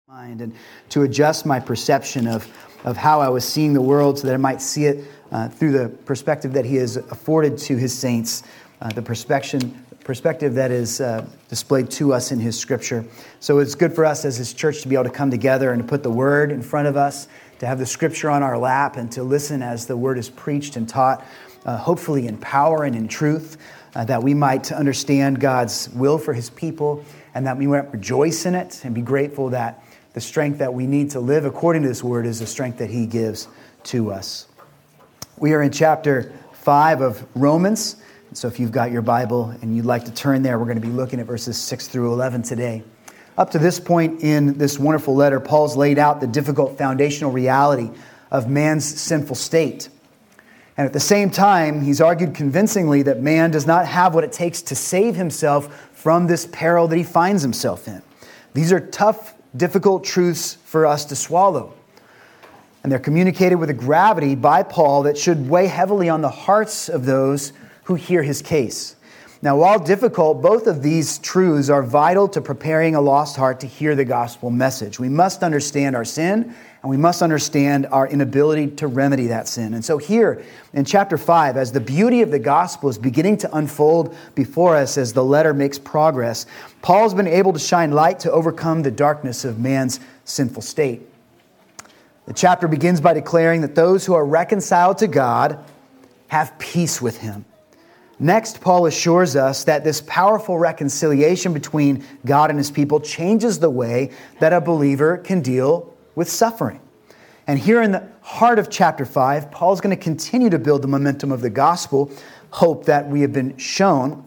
mind and to adjust my perception of how I was seeing the world so that I might see it through the perspective that He has afforded to His saints, the perspective that is displayed to us in His Scripture. So it's good for us as His church to be able to come together and to put the Word in front of us, to have the Scripture on our lap, and to listen as the Word is preached and taught, hopefully in power and in truth, that we might understand God's will for His people, and that we might rejoice in it and be grateful that the strength that we need to live according to this Word is the strength that He gives to us. We are in chapter 5 of Romans. So if you've got your Bible and you'd like to turn there, we're going to be looking at verses 6 through 11 today. Up to this point in this wonderful letter, Paul's laid out the difficult foundational reality of man's sinful state. And at the same time, he's argued convincingly that man does not have what it takes to save himself from this peril that he finds himself in. These are tough, difficult truths for us to swallow. And they're communicated with a gravity by Paul that should weigh heavily on the hearts of those who hear his case. Now, while difficult, both of these truths are vital to preparing a lost heart to hear the gospel message. We must understand our sin, and we must understand our inability to remedy that sin. And so here in chapter 5, as the beauty of the gospel is beginning to unfold before us as the letter makes progress, Paul's been able to shine light to overcome the darkness of man's sinful state. The chapter begins by declaring that those who are reconciled to God have peace with Him. Next, Paul assures us that this powerful reconciliation between God and His people changes the way that a believer can deal with suffering. And here in the heart of chapter 5, Paul's going to continue to build the momentum of the gospel, hope that we have been shown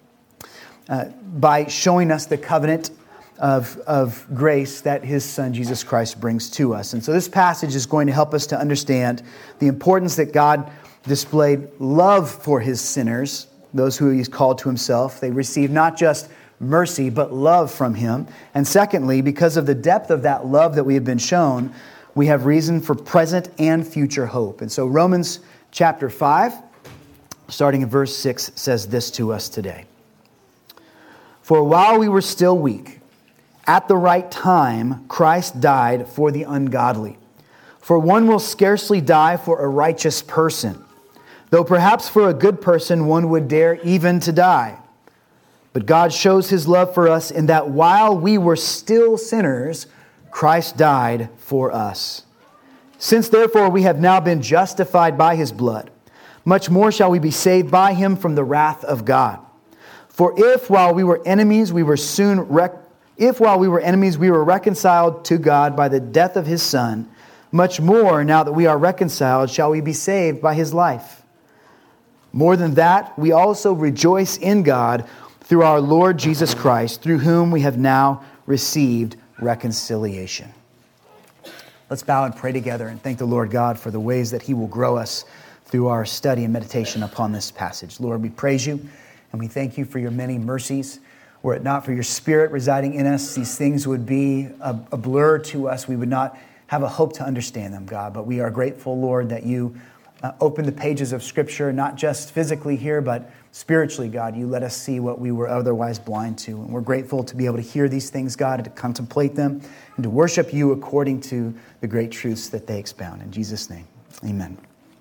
by showing us the covenant of grace that His Son, Jesus Christ, brings to us. And so this passage is going to help us to understand the importance that God displayed love for His sinners, those who He's called to Himself. They receive not just mercy, but love from Him. And secondly, because of the depth of that love that we have been shown, we have reason for present and future hope. And so Romans chapter 5, starting at verse 6, says this to us today. For while we were still weak, at the right time, Christ died for the ungodly. For one will scarcely die for a righteous person, though perhaps for a good person one would dare even to die. But God shows His love for us in that while we were still sinners, Christ died for us. Since therefore we have now been justified by His blood, much more shall we be saved by Him from the wrath of God. For if while we were enemies we were reconciled to God by the death of His Son, much more, now that we are reconciled, shall we be saved by His life. More than that, we also rejoice in God through our Lord Jesus Christ, through whom we have now received reconciliation. Let's bow and pray together and thank the Lord God for the ways that He will grow us through our study and meditation upon this passage. Lord, we praise You and we thank You for Your many mercies. Were it not for Your Spirit residing in us, these things would be a blur to us. We would not have a hope to understand them, God. But we are grateful, Lord, that You open the pages of Scripture, not just physically here, but spiritually, God. You let us see what we were otherwise blind to. And we're grateful to be able to hear these things, God, and to contemplate them, and to worship You according to the great truths that they expound. In Jesus' name, amen.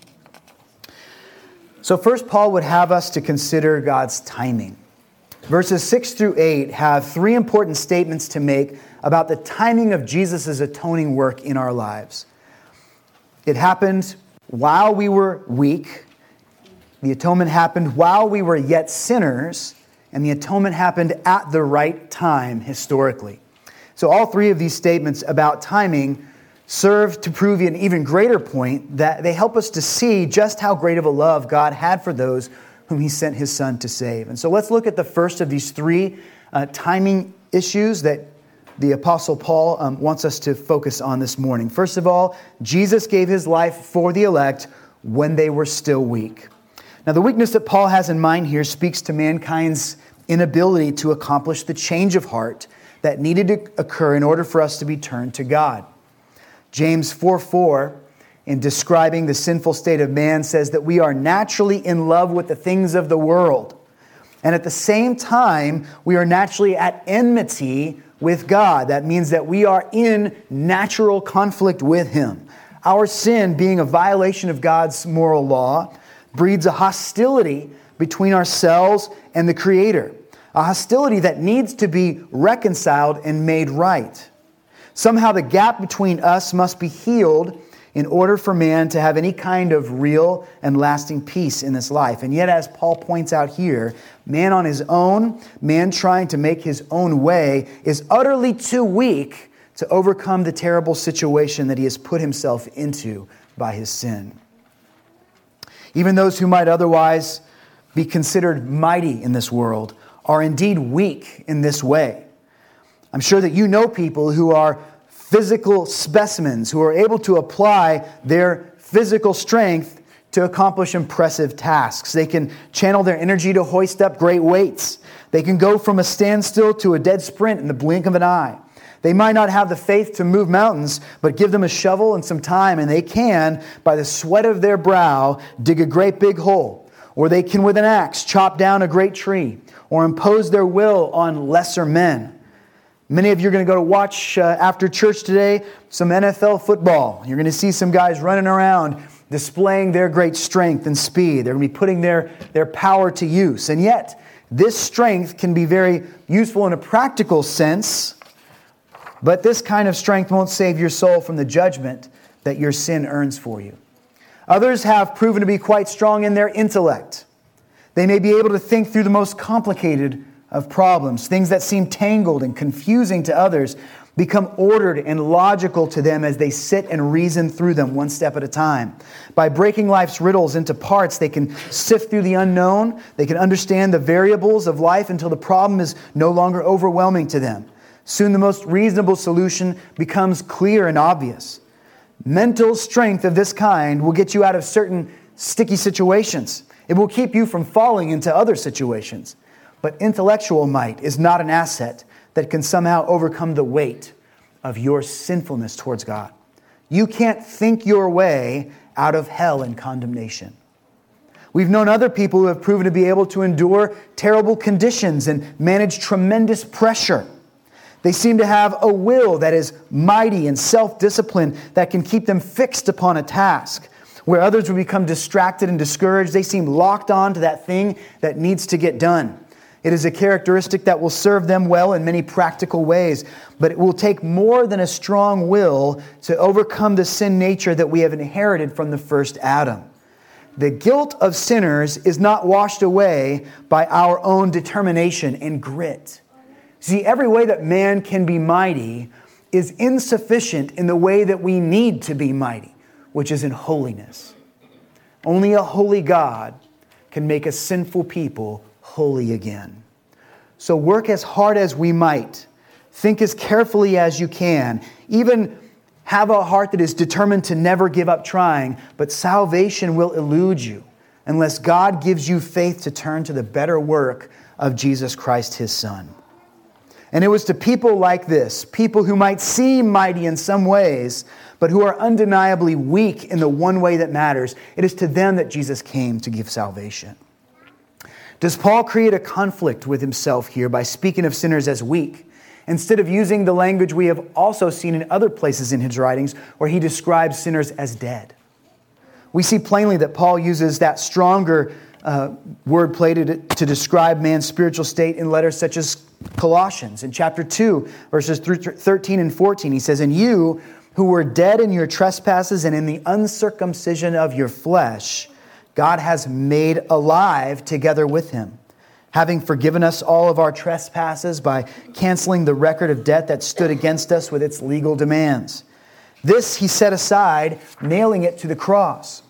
So first, Paul would have us to consider God's timing. Verses 6 through 8 have three important statements to make about the timing of Jesus' atoning work in our lives. It happened while we were weak. The atonement happened while we were yet sinners. And the atonement happened at the right time historically. So all three of these statements about timing serve to prove an even greater point, that they help us to see just how great of a love God had for those whom He sent His Son to save. And so let's look at the first of these three timing issues that the Apostle Paul wants us to focus on this morning. First of all, Jesus gave His life for the elect when they were still weak. Now, the weakness that Paul has in mind here speaks to mankind's inability to accomplish the change of heart that needed to occur in order for us to be turned to God. James 4:4, in describing the sinful state of man, says that we are naturally in love with the things of the world. And at the same time, we are naturally at enmity with God. That means that we are in natural conflict with Him. Our sin, being a violation of God's moral law, breeds a hostility between ourselves and the Creator. A hostility that needs to be reconciled and made right. Somehow the gap between us must be healed in order for man to have any kind of real and lasting peace in this life. And yet, as Paul points out here, man on his own, man trying to make his own way, is utterly too weak to overcome the terrible situation that he has put himself into by his sin. Even those who might otherwise be considered mighty in this world are indeed weak in this way. I'm sure that you know people who are physical specimens, who are able to apply their physical strength to accomplish impressive tasks. They can channel their energy to hoist up great weights. They can go from a standstill to a dead sprint in the blink of an eye. They might not have the faith to move mountains, but give them a shovel and some time, and they can, by the sweat of their brow, dig a great big hole. Or they can, with an axe, chop down a great tree, or impose their will on lesser men. Many of you are going to go to watch, after church today, some NFL football. You're going to see some guys running around displaying their great strength and speed. They're going to be putting their power to use. And yet, this strength can be very useful in a practical sense, but this kind of strength won't save your soul from the judgment that your sin earns for you. Others have proven to be quite strong in their intellect. They may be able to think through the most complicated of problems. Things that seem tangled and confusing to others become ordered and logical to them as they sit and reason through them one step at a time. By breaking life's riddles into parts, they can sift through the unknown. They can understand the variables of life until the problem is no longer overwhelming to them. Soon the most reasonable solution becomes clear and obvious. Mental strength of this kind will get you out of certain sticky situations. It will keep you from falling into other situations. But intellectual might is not an asset that can somehow overcome the weight of your sinfulness towards God. You can't think your way out of hell and condemnation. We've known other people who have proven to be able to endure terrible conditions and manage tremendous pressure. They seem to have a will that is mighty and self-disciplined that can keep them fixed upon a task. Where others would become distracted and discouraged, they seem locked on to that thing that needs to get done. It is a characteristic that will serve them well in many practical ways, but it will take more than a strong will to overcome the sin nature that we have inherited from the first Adam. The guilt of sinners is not washed away by our own determination and grit. See, every way that man can be mighty is insufficient in the way that we need to be mighty, which is in holiness. Only a holy God can make a sinful people holy again. So work as hard as we might. Think as carefully as you can. Even have a heart that is determined to never give up trying. But salvation will elude you unless God gives you faith to turn to the better work of Jesus Christ, His Son. And it was to people like this, people who might seem mighty in some ways, but who are undeniably weak in the one way that matters. It is to them that Jesus came to give salvation. Does Paul create a conflict with himself here by speaking of sinners as weak, instead of using the language we have also seen in other places in his writings where he describes sinners as dead? We see plainly that Paul uses that stronger wordplay to describe man's spiritual state in letters such as Colossians. In chapter 2, verses 13 and 14, he says, "And you who were dead in your trespasses and in the uncircumcision of your flesh, God has made alive together with Him, having forgiven us all of our trespasses by canceling the record of debt that stood against us with its legal demands. This He set aside, nailing it to the cross."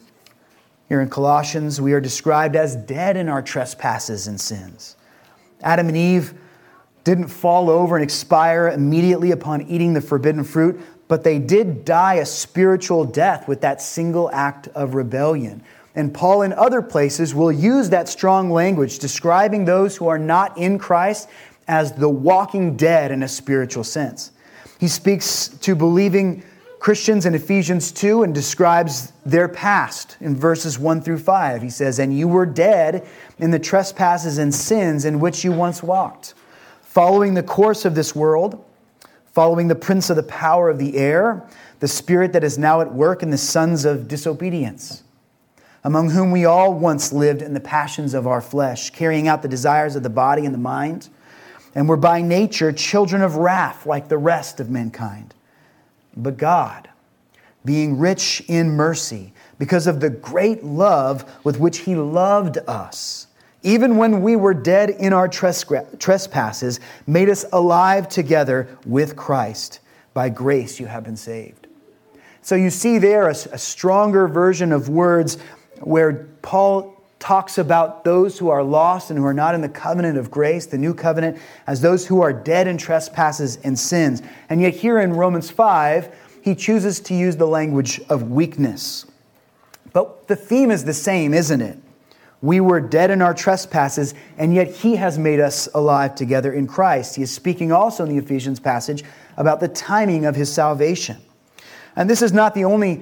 Here in Colossians, we are described as dead in our trespasses and sins. Adam and Eve didn't fall over and expire immediately upon eating the forbidden fruit, but they did die a spiritual death with that single act of rebellion. And Paul in other places will use that strong language describing those who are not in Christ as the walking dead in a spiritual sense. He speaks to believing Christians in Ephesians 2 and describes their past in verses 1 through 5. He says, "And you were dead in the trespasses and sins in which you once walked, following the course of this world, following the prince of the power of the air, the spirit that is now at work in the sons of disobedience, among whom we all once lived in the passions of our flesh, carrying out the desires of the body and the mind, and were by nature children of wrath like the rest of mankind. But God, being rich in mercy, because of the great love with which He loved us, even when we were dead in our trespasses, made us alive together with Christ. By grace you have been saved. So you see there a stronger version of words where Paul talks about those who are lost and who are not in the covenant of grace, the new covenant, as those who are dead in trespasses and sins. And yet here in Romans 5, he chooses to use the language of weakness. But the theme is the same, isn't it? We were dead in our trespasses, and yet He has made us alive together in Christ. He is speaking also in the Ephesians passage about the timing of His salvation. And this is not the only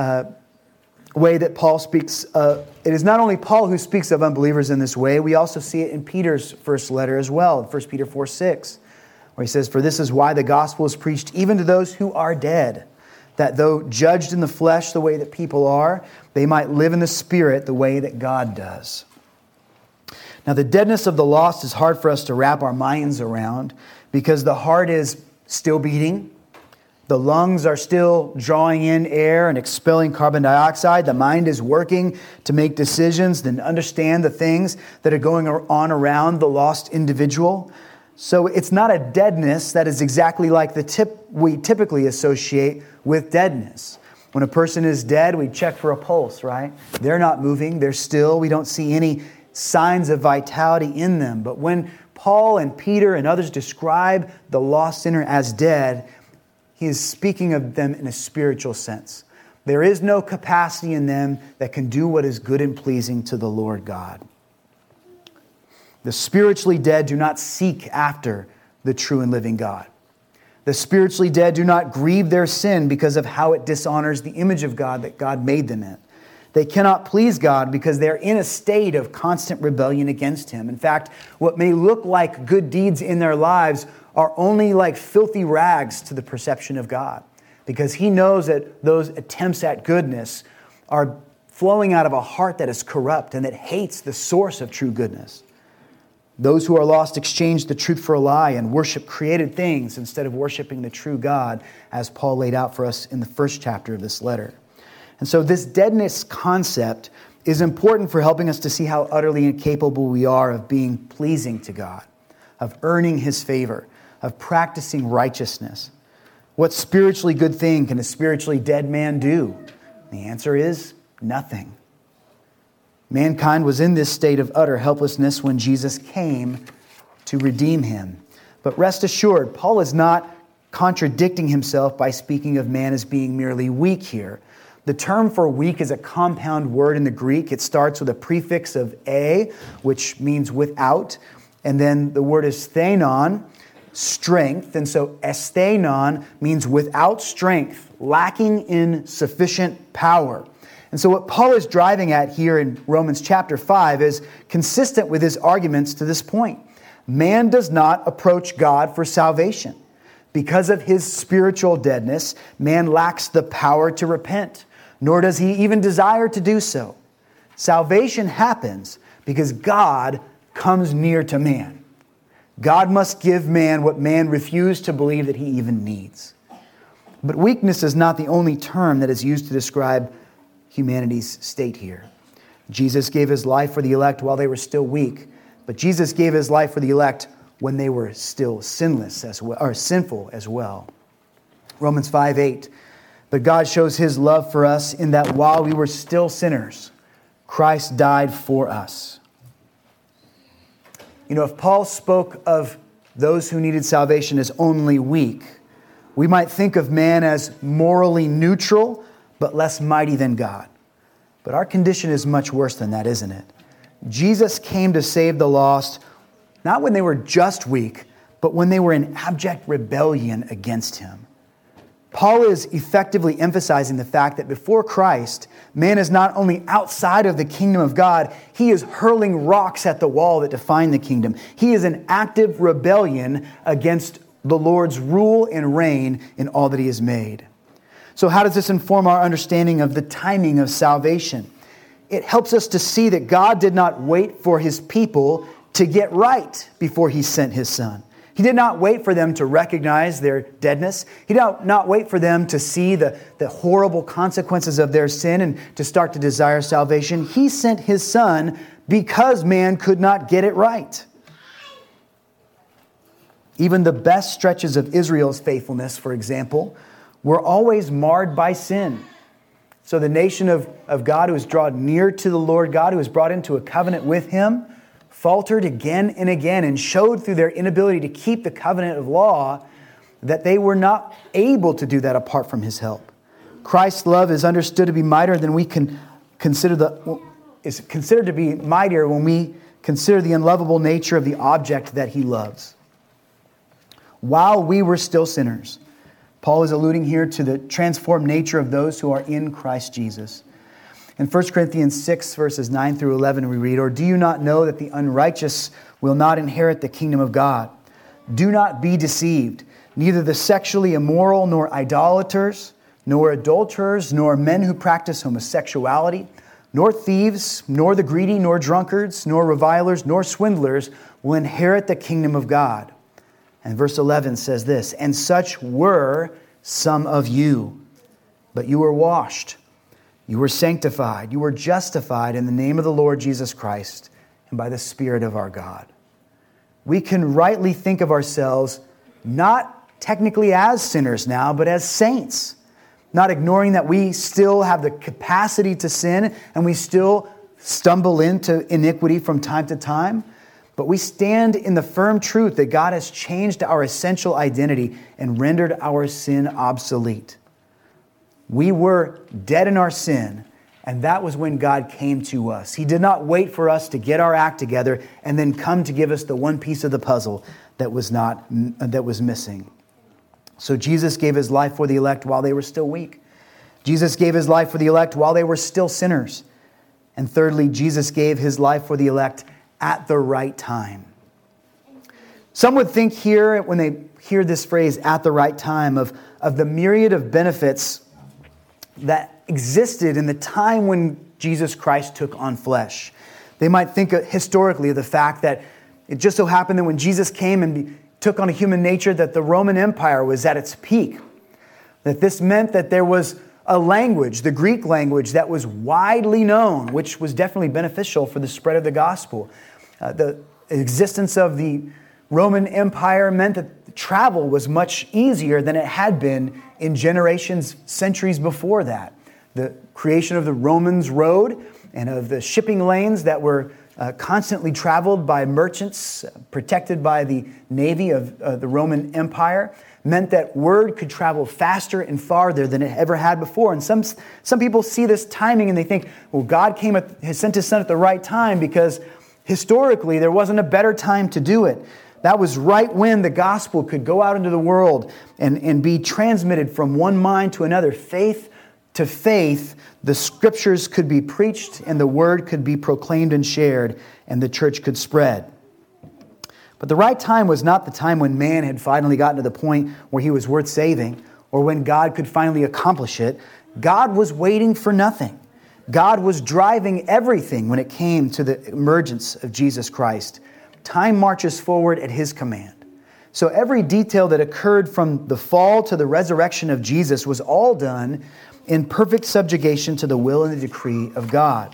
way that Paul speaks. It is not only Paul who speaks of unbelievers in this way. We also see it in Peter's first letter as well, 1 Peter 4:6, where he says, "For this is why the gospel is preached even to those who are dead, that though judged in the flesh the way that people are, they might live in the Spirit the way that God does." Now, the deadness of the lost is hard for us to wrap our minds around because the heart is still beating. The lungs are still drawing in air and expelling carbon dioxide. The mind is working to make decisions and understand the things that are going on around the lost individual. So it's not a deadness that is exactly like we typically associate with deadness. When a person is dead, we check for a pulse, right? They're not moving. They're still. We don't see any signs of vitality in them. But when Paul and Peter and others describe the lost sinner as dead, he is speaking of them in a spiritual sense. There is no capacity in them that can do what is good and pleasing to the Lord God. The spiritually dead do not seek after the true and living God. The spiritually dead do not grieve their sin because of how it dishonors the image of God that God made them in. They cannot please God because they're in a state of constant rebellion against Him. In fact, what may look like good deeds in their lives are only like filthy rags to the perception of God, because He knows that those attempts at goodness are flowing out of a heart that is corrupt and that hates the source of true goodness. Those who are lost exchange the truth for a lie and worship created things instead of worshiping the true God, as Paul laid out for us in the first chapter of this letter. And so this deadness concept is important for helping us to see how utterly incapable we are of being pleasing to God, of earning His favor, of practicing righteousness. What spiritually good thing can a spiritually dead man do? The answer is nothing. Mankind was in this state of utter helplessness when Jesus came to redeem him. But rest assured, Paul is not contradicting himself by speaking of man as being merely weak here. The term for weak is a compound word in the Greek. It starts with a prefix of "a," which means without, and then the word is thenon, strength. And so esthenon means without strength, lacking in sufficient power. And so what Paul is driving at here in Romans chapter 5 is consistent with his arguments to this point. Man does not approach God for salvation. Because of his spiritual deadness, man lacks the power to repent, nor does he even desire to do so. Salvation happens because God comes near to man. God must give man what man refused to believe that he even needs. But weakness is not the only term that is used to describe humanity's state here. Jesus gave His life for the elect while they were still weak, but Jesus gave His life for the elect when they were still sinless as well, or sinful as well. Romans 5:8. But God shows His love for us in that while we were still sinners, Christ died for us. You know, if Paul spoke of those who needed salvation as only weak, we might think of man as morally neutral, but less mighty than God. But our condition is much worse than that, isn't it? Jesus came to save the lost, not when they were just weak, but when they were in abject rebellion against Him. Paul is effectively emphasizing the fact that before Christ, man is not only outside of the kingdom of God, he is hurling rocks at the wall that define the kingdom. He is in active rebellion against the Lord's rule and reign in all that he has made. So how does this inform our understanding of the timing of salvation? It helps us to see that God did not wait for his people to get right before he sent his Son. He did not wait for them to recognize their deadness. He did not wait for them to see the horrible consequences of their sin and to start to desire salvation. He sent his Son because man could not get it right. Even the best stretches of Israel's faithfulness, for example, were always marred by sin. So the nation of God who was drawn near to the Lord God, who was brought into a covenant with him, faltered again and again and showed through their inability to keep the covenant of law that they were not able to do that apart from his help. Christ's love is understood to be mightier than we can consider is considered to be mightier when we consider the unlovable nature of the object that he loves. While we were still sinners, Paul is alluding here to the transformed nature of those who are in Christ Jesus. In 1 Corinthians 6, verses 9 through 11, we read, "Or do you not know that the unrighteous will not inherit the kingdom of God? Do not be deceived. Neither the sexually immoral, nor idolaters, nor adulterers, nor men who practice homosexuality, nor thieves, nor the greedy, nor drunkards, nor revilers, nor swindlers will inherit the kingdom of God." And verse 11 says this, "And such were some of you, but you were washed, you were sanctified, you were justified in the name of the Lord Jesus Christ and by the Spirit of our God." We can rightly think of ourselves not technically as sinners now, but as saints. Not ignoring that we still have the capacity to sin and we still stumble into iniquity from time to time. But we stand in the firm truth that God has changed our essential identity and rendered our sin obsolete. We were dead in our sin, and that was when God came to us. He did not wait for us to get our act together and then come to give us the one piece of the puzzle that was missing. So Jesus gave his life for the elect while they were still weak. Jesus gave his life for the elect while they were still sinners. And thirdly, Jesus gave his life for the elect at the right time. Some would think here, when they hear this phrase, "at the right time," of the myriad of benefits that existed in the time when Jesus Christ took on flesh. They might think historically of the fact that it just so happened that when Jesus came and took on a human nature, that the Roman Empire was at its peak. That this meant that there was a language, the Greek language, that was widely known, which was definitely beneficial for the spread of the gospel. The existence of the Roman Empire meant that travel was much easier than it had been in generations, centuries before that. The creation of the Romans road and of the shipping lanes that were constantly traveled by merchants, protected by the navy of the Roman Empire, meant that word could travel faster and farther than it ever had before. And some people see this timing and they think, well, God has sent his Son at the right time because historically there wasn't a better time to do it. That was right when the gospel could go out into the world and be transmitted from one mind to another, faith to faith. The scriptures could be preached and the word could be proclaimed and shared and the church could spread. But the right time was not the time when man had finally gotten to the point where he was worth saving or when God could finally accomplish it. God was waiting for nothing. God was driving everything when it came to the emergence of Jesus Christ. Time marches forward at his command. So every detail that occurred from the fall to the resurrection of Jesus was all done in perfect subjugation to the will and the decree of God.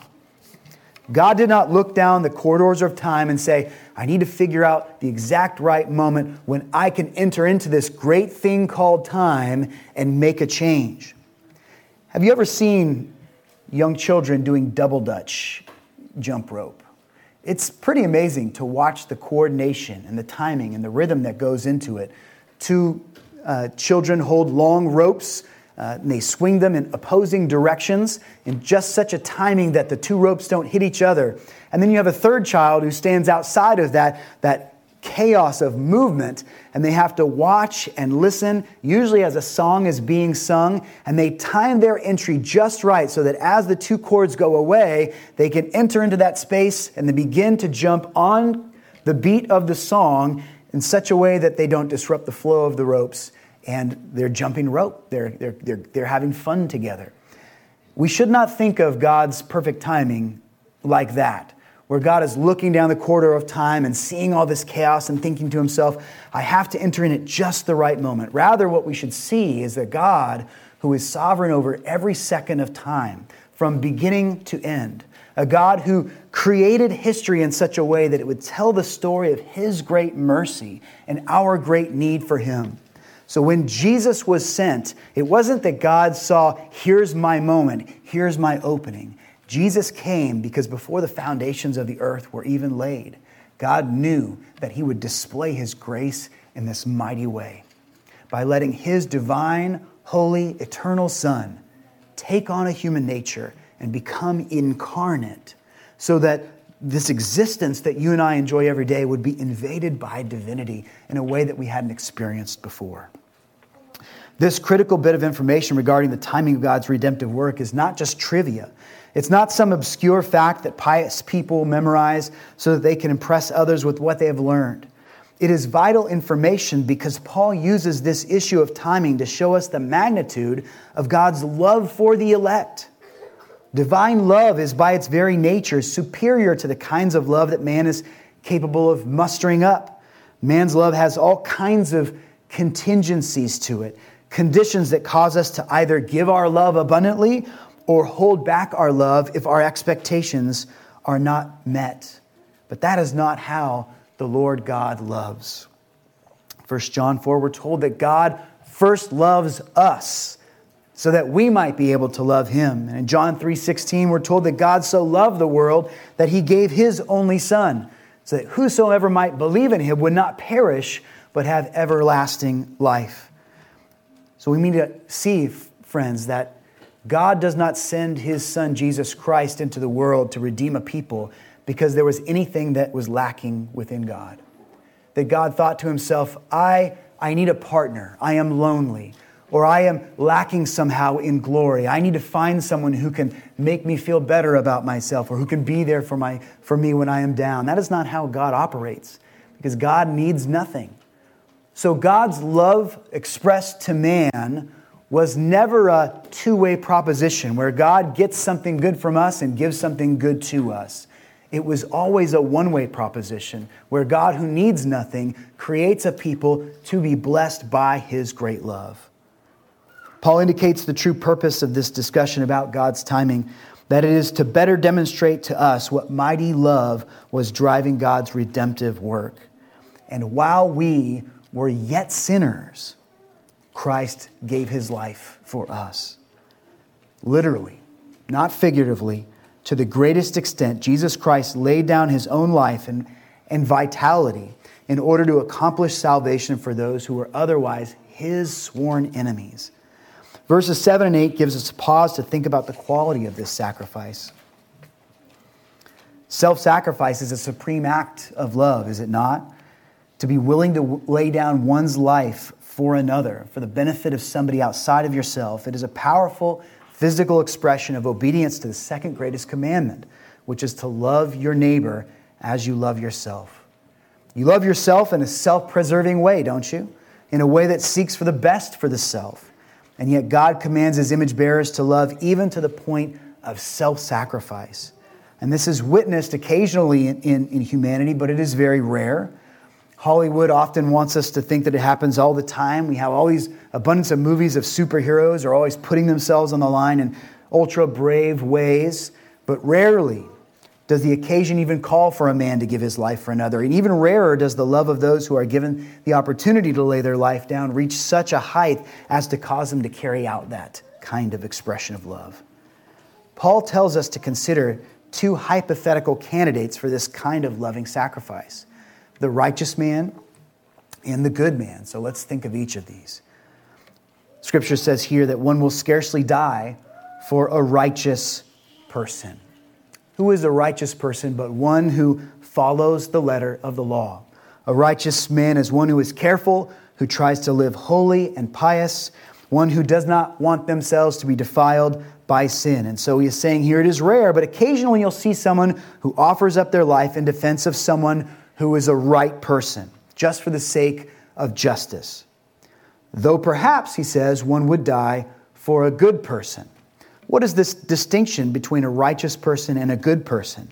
God did not look down the corridors of time and say, I need to figure out the exact right moment when I can enter into this great thing called time and make a change. Have you ever seen young children doing double Dutch jump rope? It's pretty amazing to watch the coordination and the timing and the rhythm that goes into it. Two children hold long ropes and they swing them in opposing directions in just such a timing that the two ropes don't hit each other. And then you have a third child who stands outside of that chaos of movement, and they have to watch and listen, usually as a song is being sung, and they time their entry just right so that as the two chords go away, they can enter into that space and they begin to jump on the beat of the song in such a way that they don't disrupt the flow of the ropes, and they're jumping rope. They're having fun together. We should not think of God's perfect timing like that, where God is looking down the corridor of time and seeing all this chaos and thinking to himself, I have to enter in at just the right moment. Rather, what we should see is that God, who is sovereign over every second of time, from beginning to end, a God who created history in such a way that it would tell the story of his great mercy and our great need for him. So when Jesus was sent, it wasn't that God saw, here's my moment, here's my opening. Jesus came because before the foundations of the earth were even laid, God knew that he would display his grace in this mighty way by letting his divine, holy, eternal Son take on a human nature and become incarnate so that this existence that you and I enjoy every day would be invaded by divinity in a way that we hadn't experienced before. This critical bit of information regarding the timing of God's redemptive work is not just trivia. It's not some obscure fact that pious people memorize so that they can impress others with what they have learned. It is vital information because Paul uses this issue of timing to show us the magnitude of God's love for the elect. Divine love is by its very nature superior to the kinds of love that man is capable of mustering up. Man's love has all kinds of contingencies to it, conditions that cause us to either give our love abundantly or hold back our love if our expectations are not met. But that is not how the Lord God loves. 1 John 4, we're told that God first loves us so that we might be able to love him. And in John 3:16, we're told that God so loved the world that he gave his only Son, so that whosoever might believe in him would not perish, but have everlasting life. So we need to see, friends, that God does not send his Son, Jesus Christ, into the world to redeem a people because there was anything that was lacking within God. That God thought to himself, I need a partner. I am lonely. Or I am lacking somehow in glory. I need to find someone who can make me feel better about myself or who can be there for me when I am down. That is not how God operates because God needs nothing. So God's love expressed to man was never a two-way proposition where God gets something good from us and gives something good to us. It was always a one-way proposition where God, who needs nothing, creates a people to be blessed by his great love. Paul indicates the true purpose of this discussion about God's timing, that it is to better demonstrate to us what mighty love was driving God's redemptive work. And while we were yet sinners, Christ gave his life for us. Literally, not figuratively, to the greatest extent, Jesus Christ laid down his own life and vitality in order to accomplish salvation for those who were otherwise his sworn enemies. Verses 7 and 8 gives us a pause to think about the quality of this sacrifice. Self-sacrifice is a supreme act of love, is it not? To be willing to lay down one's life for another, for the benefit of somebody outside of yourself. It is a powerful physical expression of obedience to the second greatest commandment, which is to love your neighbor as you love yourself. You love yourself in a self-preserving way, don't you? In a way that seeks for the best for the self. And yet God commands his image bearers to love even to the point of self-sacrifice. And this is witnessed occasionally in humanity, but it is very rare. Hollywood often wants us to think that it happens all the time. We have all these abundance of movies of superheroes are always putting themselves on the line in ultra brave ways. But rarely does the occasion even call for a man to give his life for another. And even rarer does the love of those who are given the opportunity to lay their life down reach such a height as to cause them to carry out that kind of expression of love. Paul tells us to consider two hypothetical candidates for this kind of loving sacrifice: the righteous man and the good man. So let's think of each of these. Scripture says here that one will scarcely die for a righteous person. Who is a righteous person but one who follows the letter of the law? A righteous man is one who is careful, who tries to live holy and pious, one who does not want themselves to be defiled by sin. And so he is saying here it is rare, but occasionally you'll see someone who offers up their life in defense of someone who is a right person, just for the sake of justice. Though perhaps, he says, one would die for a good person. What is this distinction between a righteous person and a good person?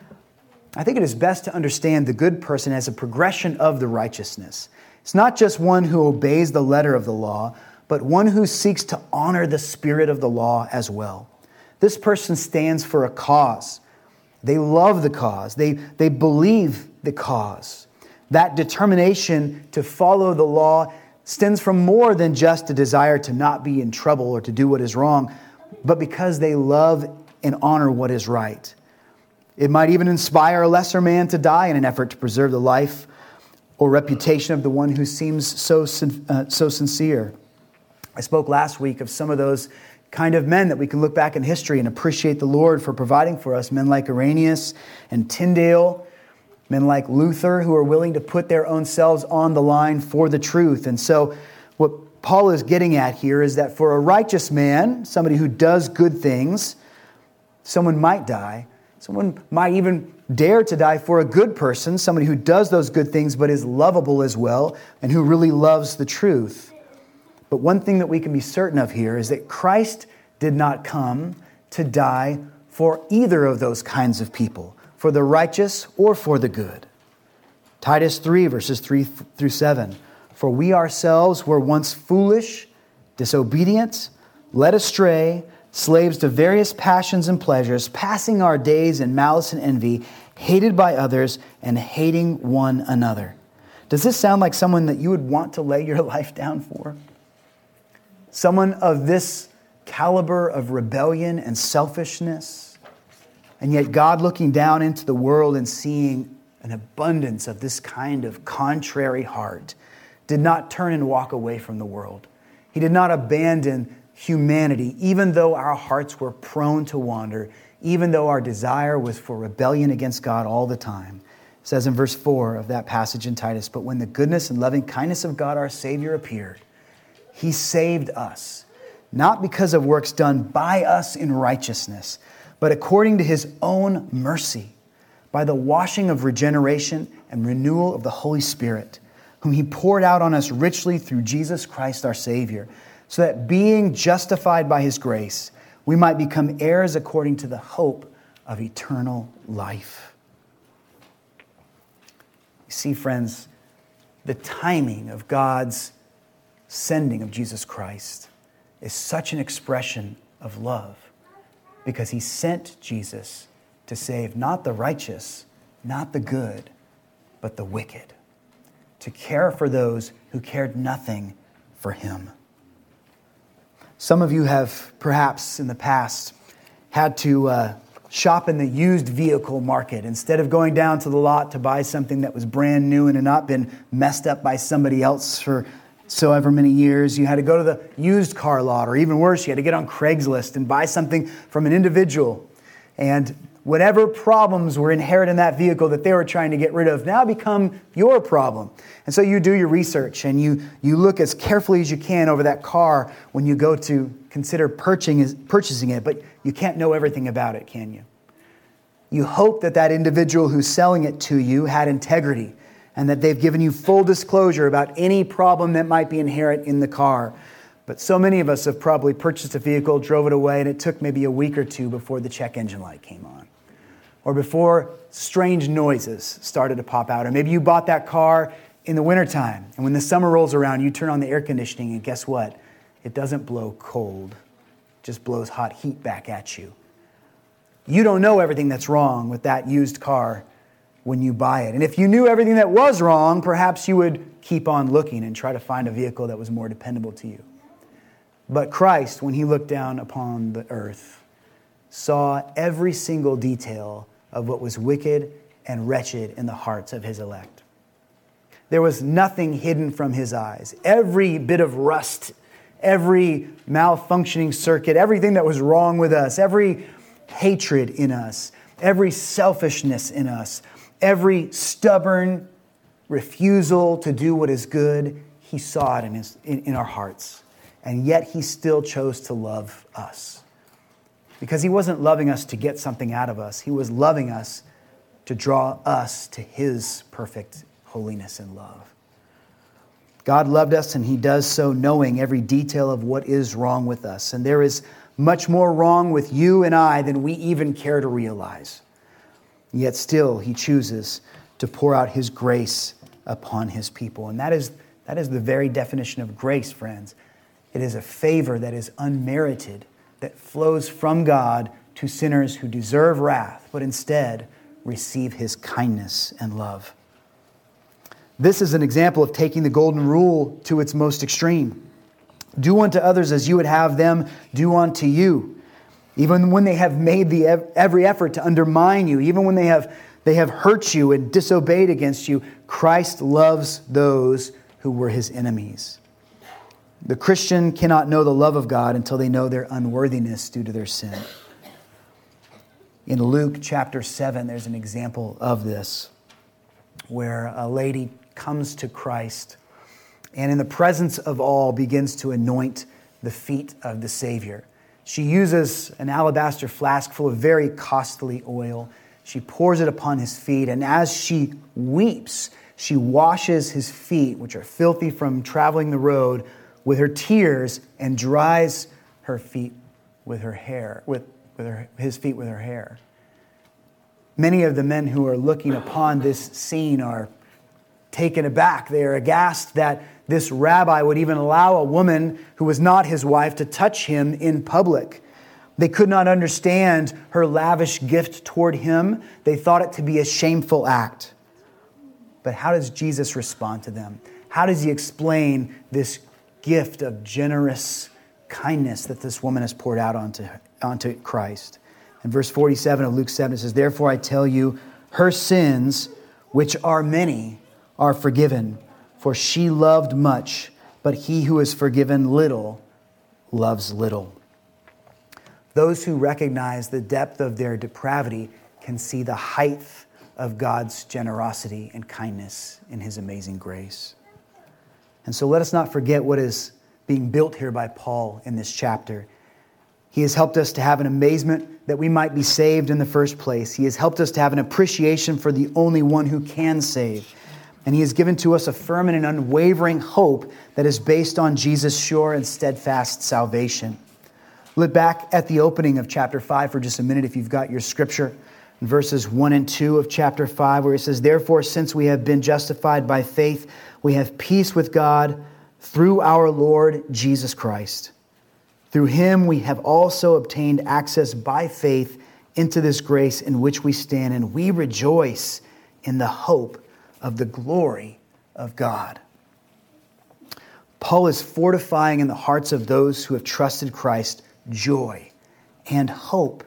I think it is best to understand the good person as a progression of the righteousness. It's not just one who obeys the letter of the law, but one who seeks to honor the spirit of the law as well. This person stands for a cause. They love the cause. They believe the cause. That determination to follow the law stems from more than just a desire to not be in trouble or to do what is wrong, but because they love and honor what is right. It might even inspire a lesser man to die in an effort to preserve the life or reputation of the one who seems so sincere. I spoke last week of some of those kind of men that we can look back in history and appreciate the Lord for providing for us. Men like Irenaeus and Tyndale, men like Luther, who are willing to put their own selves on the line for the truth. And so what Paul is getting at here is that for a righteous man, somebody who does good things, someone might die. Someone might even dare to die for a good person, somebody who does those good things but is lovable as well and who really loves the truth. But one thing that we can be certain of here is that Christ did not come to die for either of those kinds of people, for the righteous or for the good. Titus 3, verses 3 through 7. For we ourselves were once foolish, disobedient, led astray, slaves to various passions and pleasures, passing our days in malice and envy, hated by others and hating one another. Does this sound like someone that you would want to lay your life down for? Someone of this caliber of rebellion and selfishness, and yet God looking down into the world and seeing an abundance of this kind of contrary heart did not turn and walk away from the world. He did not abandon humanity, even though our hearts were prone to wander, even though our desire was for rebellion against God all the time. It says in verse 4 of that passage in Titus, but when the goodness and loving kindness of God our Savior appeared, He saved us, not because of works done by us in righteousness, but according to His own mercy, by the washing of regeneration and renewal of the Holy Spirit, whom He poured out on us richly through Jesus Christ our Savior, so that being justified by His grace, we might become heirs according to the hope of eternal life. You see, friends, the timing of God's sending of Jesus Christ is such an expression of love, because He sent Jesus to save not the righteous, not the good, but the wicked, to care for those who cared nothing for Him. Some of you have perhaps in the past had to shop in the used vehicle market. Instead of going down to the lot to buy something that was brand new and had not been messed up by somebody else for so ever many years, you had to go to the used car lot, or even worse, you had to get on Craigslist and buy something from an individual. And whatever problems were inherent in that vehicle that they were trying to get rid of now become your problem. And so you do your research and you look as carefully as you can over that car when you go to consider purchasing it, but you can't know everything about it, can you? You hope that that individual who's selling it to you had integrity and that they've given you full disclosure about any problem that might be inherent in the car. But so many of us have probably purchased a vehicle, drove it away, and it took maybe a week or two before the check engine light came on, or before strange noises started to pop out. Or maybe you bought that car in the wintertime, and when the summer rolls around, you turn on the air conditioning, and guess what? It doesn't blow cold. It just blows hot heat back at you. You don't know everything that's wrong with that used car when you buy it. And if you knew everything that was wrong, perhaps you would keep on looking and try to find a vehicle that was more dependable to you. But Christ, when He looked down upon the earth, saw every single detail of what was wicked and wretched in the hearts of His elect. There was nothing hidden from His eyes. Every bit of rust, every malfunctioning circuit, everything that was wrong with us, every hatred in us, every selfishness in us, every stubborn refusal to do what is good, he saw it in our hearts. And yet he still chose to love us. Because he wasn't loving us to get something out of us. He was loving us to draw us to his perfect holiness and love. God loved us, and he does so knowing every detail of what is wrong with us. And there is much more wrong with you and I than we even care to realize. Yet still, he chooses to pour out his grace upon his people. And that is the very definition of grace, friends. It is a favor that is unmerited, that flows from God to sinners who deserve wrath, but instead receive his kindness and love. This is an example of taking the golden rule to its most extreme. Do unto others as you would have them do unto you. Even when they have made every effort to undermine you, even when they have hurt you and disobeyed against you, Christ loves those who were his enemies. The Christian cannot know the love of God until they know their unworthiness due to their sin. In Luke chapter 7, there's an example of this, where a lady comes to Christ and in the presence of all begins to anoint the feet of the Savior. She uses an alabaster flask full of very costly oil. She pours it upon his feet, and as she weeps, she washes his feet, which are filthy from traveling the road, with her tears, and dries her feet with her hair, his feet with her hair. Many of the men who are looking upon this scene are taken aback. They are aghast that this rabbi would even allow a woman who was not his wife to touch him in public. They could not understand her lavish gift toward him. They thought it to be a shameful act. But how does Jesus respond to them? How does he explain this gift of generous kindness that this woman has poured out onto Christ? In verse 47 of Luke 7, it says, "Therefore I tell you, her sins, which are many, are forgiven. For she loved much, but he who is forgiven little loves little." Those who recognize the depth of their depravity can see the height of God's generosity and kindness in his amazing grace. And so let us not forget what is being built here by Paul in this chapter. He has helped us to have an amazement that we might be saved in the first place. He has helped us to have an appreciation for the only one who can save. And he has given to us a firm and an unwavering hope that is based on Jesus' sure and steadfast salvation. Look back at the opening of chapter 5 for just a minute if you've got your scripture. In verses 1 and 2 of chapter 5, where he says, "Therefore, since we have been justified by faith, we have peace with God through our Lord Jesus Christ. Through him we have also obtained access by faith into this grace in which we stand, and we rejoice in the hope of the glory of God." Paul is fortifying in the hearts of those who have trusted Christ joy and hope,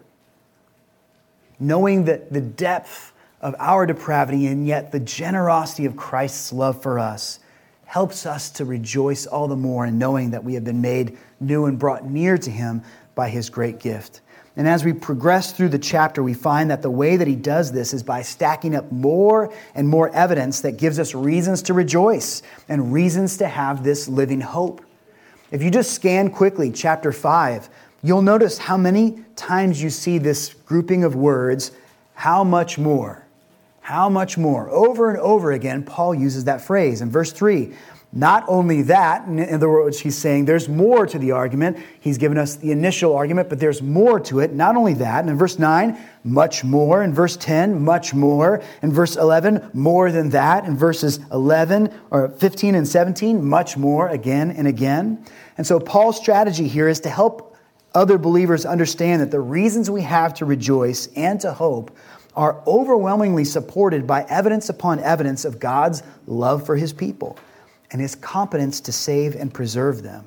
knowing that the depth of our depravity and yet the generosity of Christ's love for us helps us to rejoice all the more in knowing that we have been made new and brought near to him by his great gift. And as we progress through the chapter, we find that the way that he does this is by stacking up more and more evidence that gives us reasons to rejoice and reasons to have this living hope. If you just scan quickly chapter 5, you'll notice how many times you see this grouping of words, "how much more?" How much more? Over and over again, Paul uses that phrase. In verse 3, not only that, in other words, he's saying there's more to the argument. He's given us the initial argument, but there's more to it. Not only that, and in verse 9, much more. In verse 10, much more. In verse 11, more than that. In verses 11 or 15 and 17, much more again and again. And so Paul's strategy here is to help other believers understand that the reasons we have to rejoice and to hope are overwhelmingly supported by evidence upon evidence of God's love for his people and his competence to save and preserve them.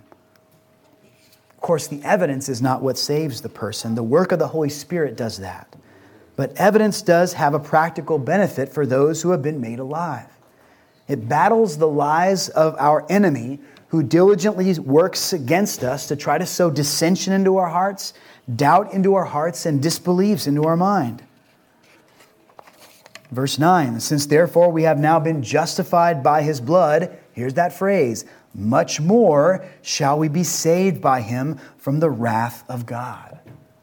Of course, the evidence is not what saves the person. The work of the Holy Spirit does that. But evidence does have a practical benefit for those who have been made alive. It battles the lies of our enemy who diligently works against us to try to sow dissension into our hearts, doubt into our hearts, and disbeliefs into our mind. Verse 9, since therefore we have now been justified by his blood, here's that phrase, much more shall we be saved by him from the wrath of God.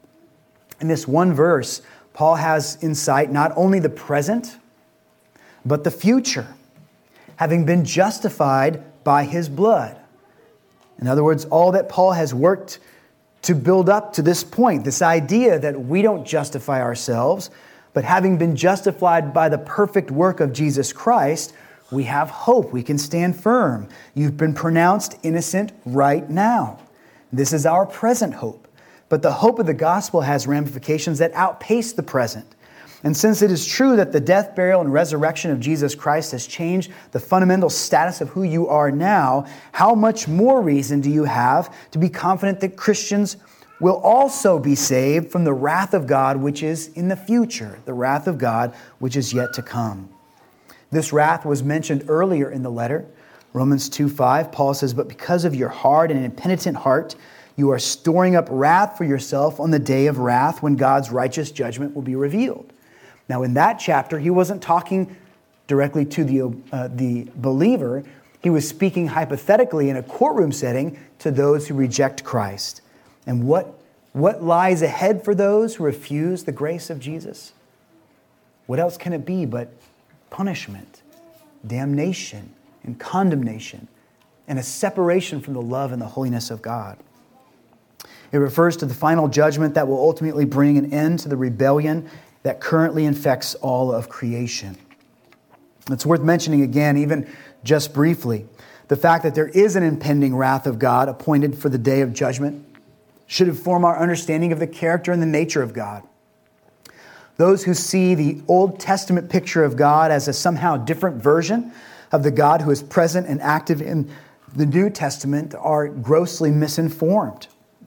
In this one verse, Paul has in sight not only the present, but the future, having been justified by his blood. In other words, all that Paul has worked to build up to this point, this idea that we don't justify ourselves, but having been justified by the perfect work of Jesus Christ, we have hope. We can stand firm. You've been pronounced innocent right now. This is our present hope. But the hope of the gospel has ramifications that outpace the present. And since it is true that the death, burial, and resurrection of Jesus Christ has changed the fundamental status of who you are now, how much more reason do you have to be confident that Christians will also be saved from the wrath of God which is in the future, the wrath of God which is yet to come. This wrath was mentioned earlier in the letter. Romans 2:5, Paul says, but because of your hard and impenitent heart, you are storing up wrath for yourself on the day of wrath when God's righteous judgment will be revealed. Now in that chapter, he wasn't talking directly to the believer. He was speaking hypothetically in a courtroom setting to those who reject Christ. And what lies ahead for those who refuse the grace of Jesus? What else can it be but punishment, damnation, and condemnation, and a separation from the love and the holiness of God? It refers to the final judgment that will ultimately bring an end to the rebellion that currently infects all of creation. It's worth mentioning again, even just briefly, the fact that there is an impending wrath of God appointed for the day of judgment should inform our understanding of the character and the nature of God. Those who see the Old Testament picture of God as a somehow different version of the God who is present and active in the New Testament are grossly misinformed.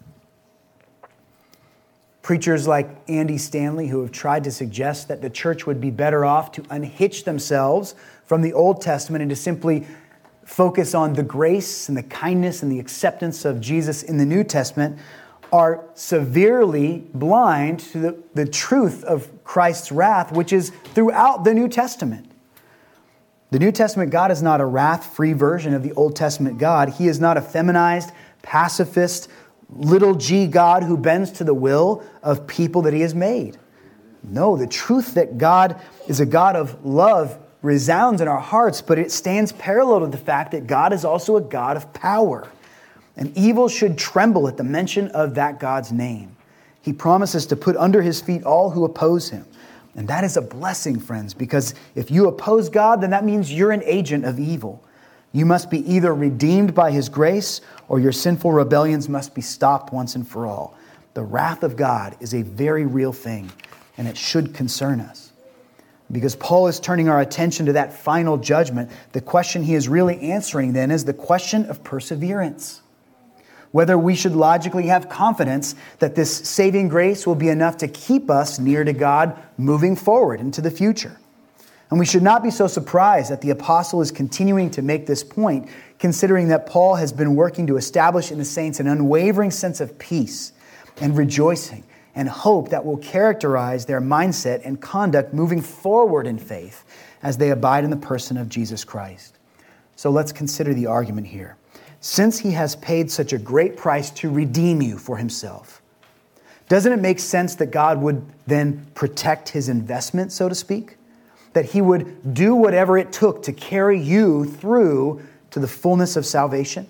Preachers like Andy Stanley, who have tried to suggest that the church would be better off to unhitch themselves from the Old Testament and to simply focus on the grace and the kindness and the acceptance of Jesus in the New Testament, are severely blind to the truth of Christ's wrath, which is throughout the New Testament. The New Testament God is not a wrath-free version of the Old Testament God. He is not a feminized, pacifist, little g God who bends to the will of people that he has made. No, the truth that God is a God of love resounds in our hearts, but it stands parallel to the fact that God is also a God of power. And evil should tremble at the mention of that God's name. He promises to put under his feet all who oppose him. And that is a blessing, friends, because if you oppose God, then that means you're an agent of evil. You must be either redeemed by his grace or your sinful rebellions must be stopped once and for all. The wrath of God is a very real thing, and it should concern us. Because Paul is turning our attention to that final judgment, the question he is really answering then is the question of perseverance. Whether we should logically have confidence that this saving grace will be enough to keep us near to God moving forward into the future. And we should not be so surprised that the apostle is continuing to make this point, considering that Paul has been working to establish in the saints an unwavering sense of peace and rejoicing and hope that will characterize their mindset and conduct moving forward in faith as they abide in the person of Jesus Christ. So let's consider the argument here. Since he has paid such a great price to redeem you for himself, doesn't it make sense that God would then protect his investment, so to speak? That he would do whatever it took to carry you through to the fullness of salvation?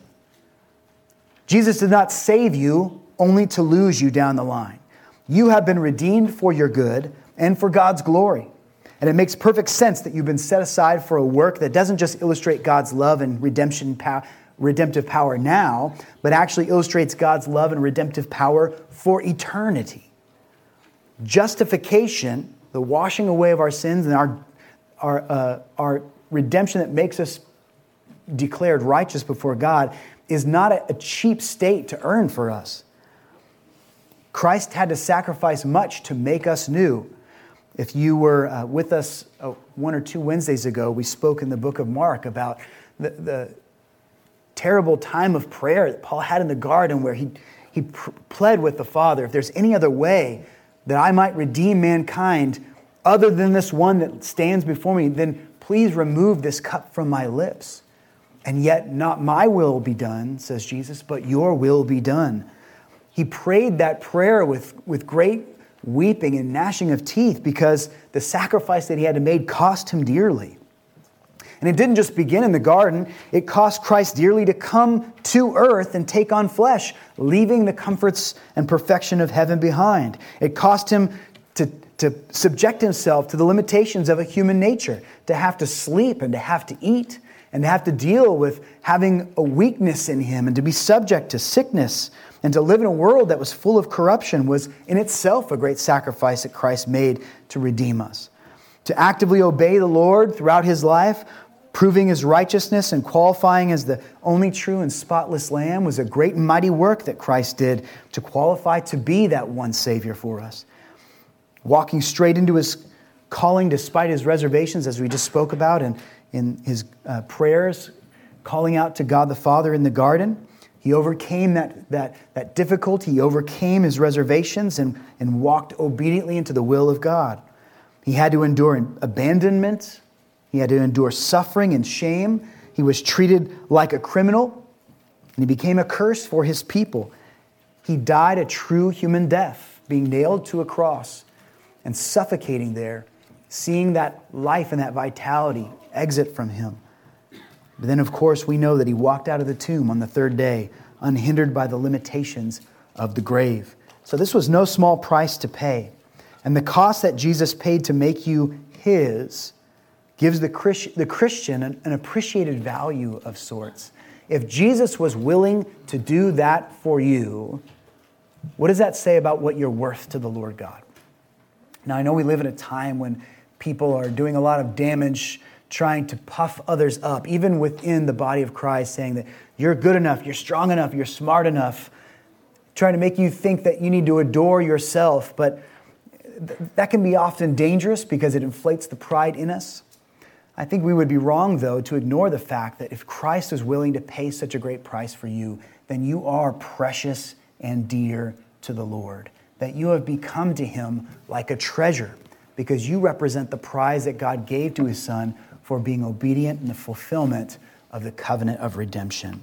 Jesus did not save you only to lose you down the line. You have been redeemed for your good and for God's glory. And it makes perfect sense that you've been set aside for a work that doesn't just illustrate God's love and redemptive power now, but actually illustrates God's love and redemptive power for eternity. Justification, the washing away of our sins and our redemption that makes us declared righteous before God, is not a cheap state to earn for us. Christ had to sacrifice much to make us new. If you were with us 1 or 2 Wednesdays ago, we spoke in the book of Mark about the terrible time of prayer that Paul had in the garden where he pled with the Father, if there's any other way that I might redeem mankind other than this one that stands before me, then please remove this cup from my lips. And yet not my will be done, says Jesus, but your will be done. He prayed that prayer with great weeping and gnashing of teeth because the sacrifice that he had to make cost him dearly. And it didn't just begin in the garden. It cost Christ dearly to come to earth and take on flesh, leaving the comforts and perfection of heaven behind. It cost him to subject himself to the limitations of a human nature, to have to sleep and to have to eat and to have to deal with having a weakness in him and to be subject to sickness and to live in a world that was full of corruption was in itself a great sacrifice that Christ made to redeem us. To actively obey the Lord throughout his life, proving his righteousness and qualifying as the only true and spotless Lamb was a great and mighty work that Christ did to qualify to be that one Savior for us. Walking straight into his calling despite his reservations, as we just spoke about, and in his prayers, calling out to God the Father in the garden. He overcame that difficulty. He overcame his reservations and walked obediently into the will of God. He had to endure abandonment. He had to endure suffering and shame. He was treated like a criminal, and he became a curse for his people. He died a true human death, being nailed to a cross and suffocating there, seeing that life and that vitality exit from him. But then, of course, we know that he walked out of the tomb on the third day, unhindered by the limitations of the grave. So this was no small price to pay. And the cost that Jesus paid to make you his gives the Christian an appreciated value of sorts. If Jesus was willing to do that for you, what does that say about what you're worth to the Lord God? Now, I know we live in a time when people are doing a lot of damage, trying to puff others up, even within the body of Christ, saying that you're good enough, you're strong enough, you're smart enough, trying to make you think that you need to adore yourself. But that can be often dangerous because it inflates the pride in us. I think we would be wrong, though, to ignore the fact that if Christ is willing to pay such a great price for you, then you are precious and dear to the Lord, that you have become to him like a treasure because you represent the prize that God gave to his Son for being obedient in the fulfillment of the covenant of redemption.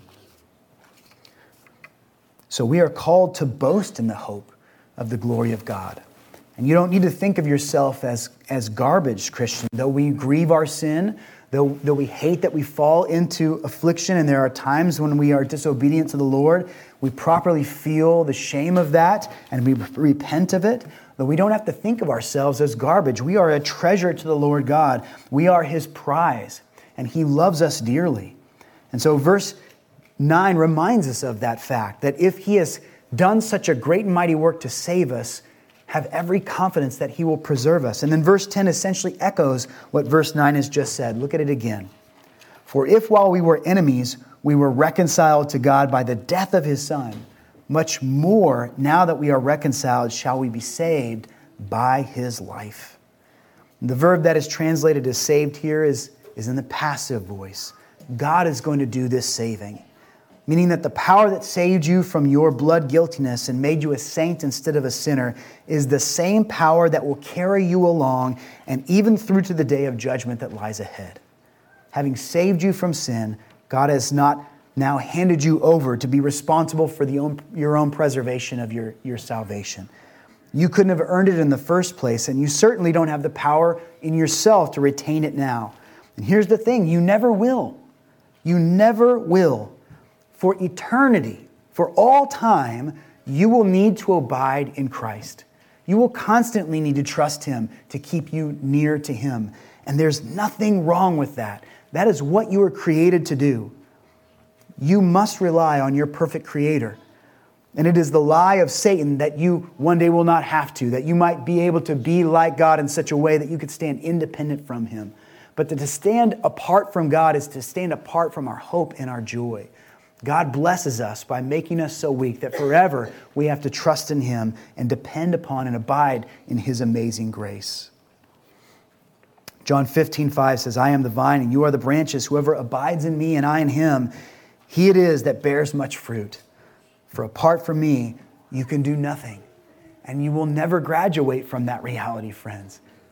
So we are called to boast in the hope of the glory of God. And you don't need to think of yourself as garbage, Christian. Though we grieve our sin, though we hate that we fall into affliction, and there are times when we are disobedient to the Lord, we properly feel the shame of that and we repent of it. Though we don't have to think of ourselves as garbage. We are a treasure to the Lord God. We are his prize, and he loves us dearly. And so verse 9 reminds us of that fact, that if he has done such a great and mighty work to save us, have every confidence that he will preserve us. And then verse 10 essentially echoes what verse 9 has just said. Look at it again. For if while we were enemies, we were reconciled to God by the death of his Son, much more now that we are reconciled shall we be saved by his life. The verb that is translated as saved here is in the passive voice. God is going to do this saving. Meaning that the power that saved you from your blood guiltiness and made you a saint instead of a sinner is the same power that will carry you along and even through to the day of judgment that lies ahead. Having saved you from sin, God has not now handed you over to be responsible for your own preservation of your salvation. You couldn't have earned it in the first place, and you certainly don't have the power in yourself to retain it now. And here's the thing, you never will. You never will. For eternity, for all time, you will need to abide in Christ. You will constantly need to trust him to keep you near to him. And there's nothing wrong with that. That is what you were created to do. You must rely on your perfect Creator. And it is the lie of Satan that you one day will not have to, that you might be able to be like God in such a way that you could stand independent from him. But to stand apart from God is to stand apart from our hope and our joy. God blesses us by making us so weak that forever we have to trust in him and depend upon and abide in his amazing grace. John 15:5 says, I am the vine and you are the branches. Whoever abides in me and I in him, he it is that bears much fruit. For apart from me, you can do nothing. And you will never graduate from that reality, friends.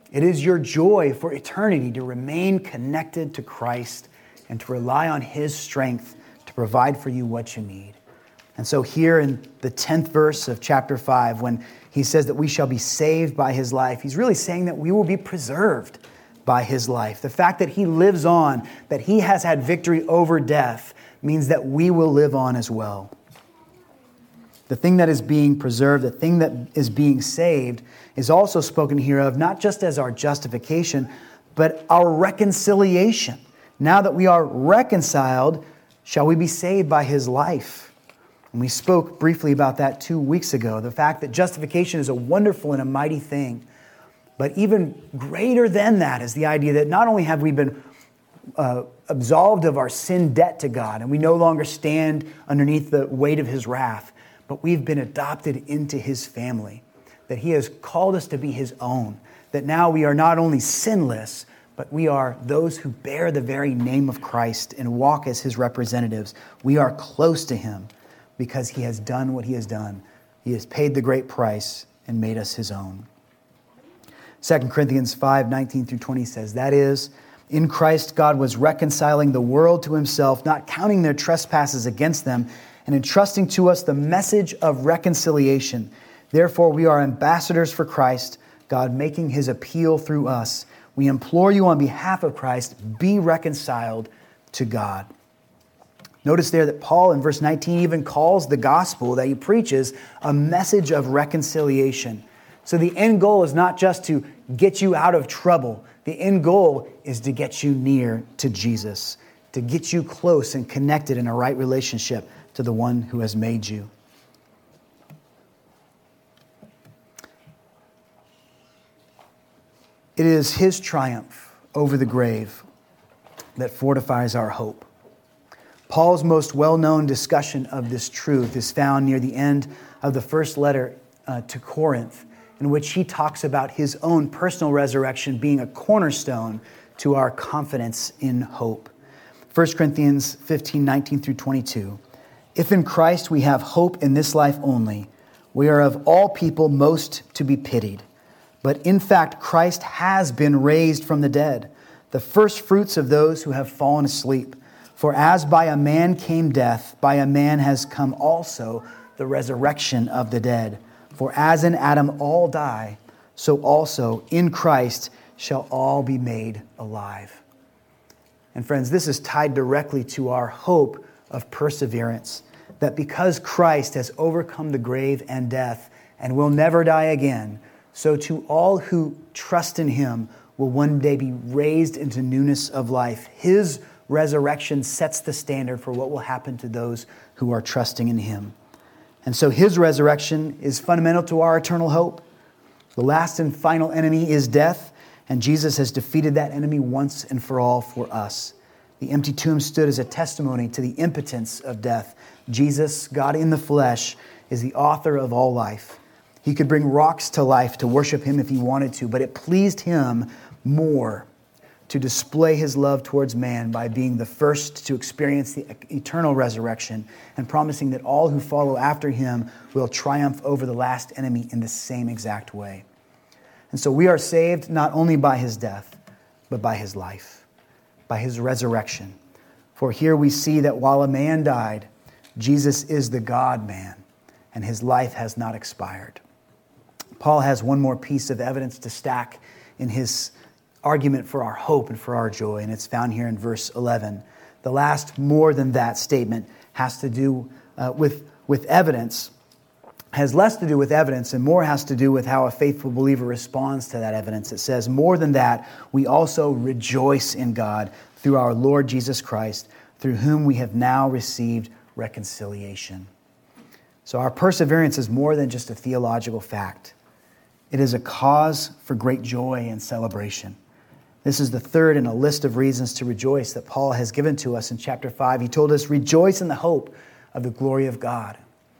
It is your joy for eternity to remain connected to Christ and to rely on His strength to provide for you what you need. And so here in the 10th verse of chapter 5, when he says that we shall be saved by His life, he's really saying that we will be preserved by His life. The fact that He lives on, that He has had victory over death, means that we will live on as well. The thing that is being preserved, the thing that is being saved, is also spoken here of not just as our justification, but our reconciliation. Now that we are reconciled, shall we be saved by His life? And we spoke briefly about that 2 weeks ago. The fact that justification is a wonderful and a mighty thing. But even greater than that is the idea that not only have we been absolved of our sin debt to God, and we no longer stand underneath the weight of His wrath, but we've been adopted into His family, that He has called us to be His own, that now we are not only sinless, but we are those who bear the very name of Christ and walk as His representatives. We are close to Him because He has done what He has done. He has paid the great price and made us His own. 2 Corinthians 5:19 through 20 says, that is, in Christ God was reconciling the world to Himself, not counting their trespasses against them, and entrusting to us the message of reconciliation. Therefore, we are ambassadors for Christ, God making His appeal through us. We implore you on behalf of Christ, be reconciled to God. Notice there that Paul in verse 19 even calls the gospel that he preaches a message of reconciliation. So the end goal is not just to get you out of trouble. The end goal is to get you near to Jesus, to get you close and connected in a right relationship to the one who has made you. It is His triumph over the grave that fortifies our hope. Paul's most well-known discussion of this truth is found near the end of the first letter to Corinth, in which he talks about his own personal resurrection being a cornerstone to our confidence in hope. 1 Corinthians 15:19 through 22. If in Christ we have hope in this life only, we are of all people most to be pitied. But in fact, Christ has been raised from the dead, the first fruits of those who have fallen asleep. For as by a man came death, by a man has come also the resurrection of the dead. For as in Adam all die, so also in Christ shall all be made alive. And friends, this is tied directly to our hope of perseverance, that because Christ has overcome the grave and death and will never die again, so too all who trust in Him will one day be raised into newness of life. His resurrection sets the standard for what will happen to those who are trusting in Him. And so His resurrection is fundamental to our eternal hope. The last and final enemy is death, and Jesus has defeated that enemy once and for all for us. The empty tomb stood as a testimony to the impotence of death. Jesus, God in the flesh, is the author of all life. He could bring rocks to life to worship Him if He wanted to, but it pleased Him more to display His love towards man by being the first to experience the eternal resurrection and promising that all who follow after Him will triumph over the last enemy in the same exact way. And so we are saved not only by His death, but by His life, by His resurrection. For here we see that while a man died, Jesus is the God-man, and His life has not expired. Paul has one more piece of evidence to stack in his argument for our hope and for our joy, and it's found here in verse 11. The last more than that statement has to do with evidence, has less to do with evidence and more has to do with how a faithful believer responds to that evidence. It says, more than that, we also rejoice in God through our Lord Jesus Christ, through whom we have now received reconciliation. So our perseverance is more than just a theological fact. It is a cause for great joy and celebration. This is the third in a list of reasons to rejoice that Paul has given to us in chapter 5. He told us, rejoice in the hope of the glory of God.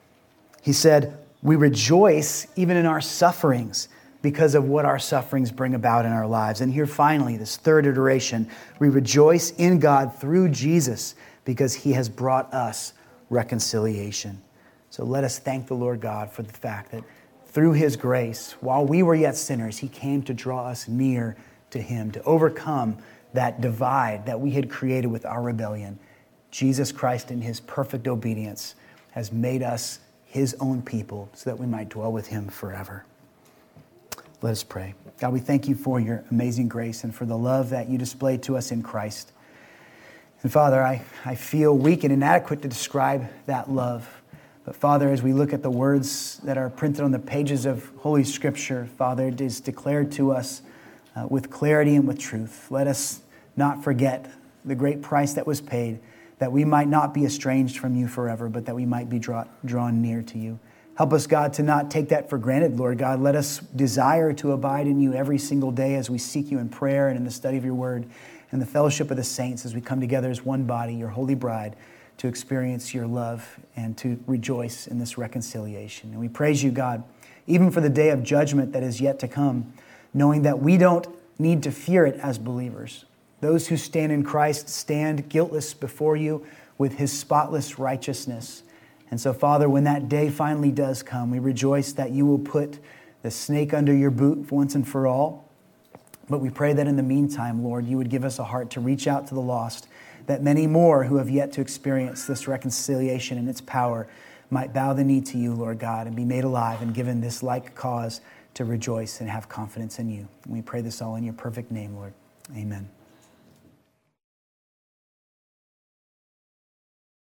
He said, we rejoice even in our sufferings because of what our sufferings bring about in our lives. And here finally, this third iteration, we rejoice in God through Jesus because He has brought us reconciliation. So let us thank the Lord God for the fact that through his grace, while we were yet sinners, he came to draw us near to him, to overcome that divide that we had created with our rebellion. Jesus Christ, in his perfect obedience, has made us his own people so that we might dwell with him forever. Let us pray. God, we thank you for your amazing grace and for the love that you displayed to us in Christ. And Father, I feel weak and inadequate to describe that love. But Father, as we look at the words that are printed on the pages of Holy Scripture, Father, it is declared to us with clarity and with truth. Let us not forget the great price that was paid, that we might not be estranged from you forever, but that we might be drawn near to you. Help us, God, to not take that for granted, Lord God. Let us desire to abide in you every single day as we seek you in prayer and in the study of your word and the fellowship of the saints as we come together as one body, your holy bride, to experience your love and to rejoice in this reconciliation. And we praise you, God, even for the day of judgment that is yet to come, knowing that we don't need to fear it as believers. Those who stand in Christ stand guiltless before you with his spotless righteousness. And so, Father, when that day finally does come, we rejoice that you will put the snake under your boot once and for all. But we pray that in the meantime, Lord, you would give us a heart to reach out to the lost, that many more who have yet to experience this reconciliation and its power might bow the knee to you, Lord God, and be made alive and given this like cause to rejoice and have confidence in you. And we pray this all in your perfect name, Lord. Amen.